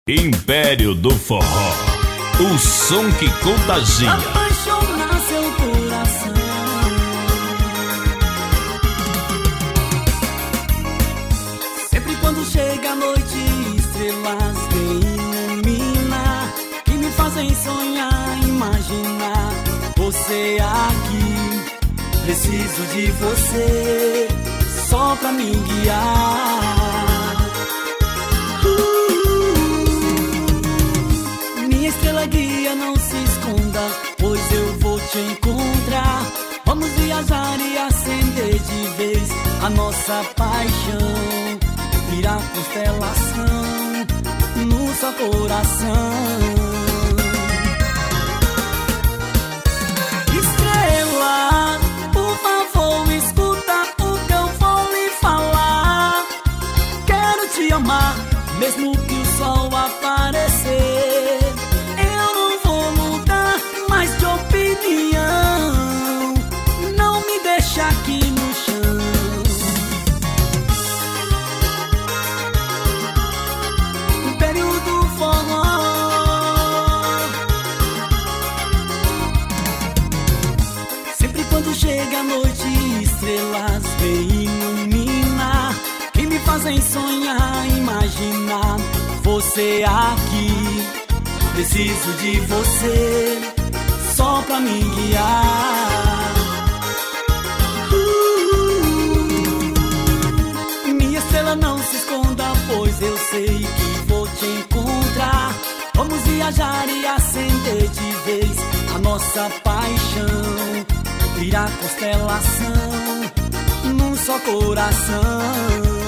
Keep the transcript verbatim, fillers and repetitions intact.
Império do Forró, o som que contagia. Apaixonar seu coração. Sempre quando chega a noite, estrelas vêm iluminar, que me fazem sonhar, imaginar você aqui. Preciso de você só pra me guiar. Estrela guia, não se esconda, pois eu vou te encontrar. Vamos viajar e acender de vez a nossa paixão. Virar constelação no seu coração. Estrela, por favor, escuta o que eu vou lhe falar. Quero te amar, mesmo que o sol aparecer. De opinião, não me deixa aqui no chão. Império do Forró. Sempre quando chega a noite, estrelas vêm iluminar, que me fazem sonhar, imaginar você aqui. Preciso de você só pra me guiar. uh, Minha estrela, não se esconda, pois eu sei que vou te encontrar. Vamos viajar e acender de vez a nossa paixão. Virar constelação num só coração.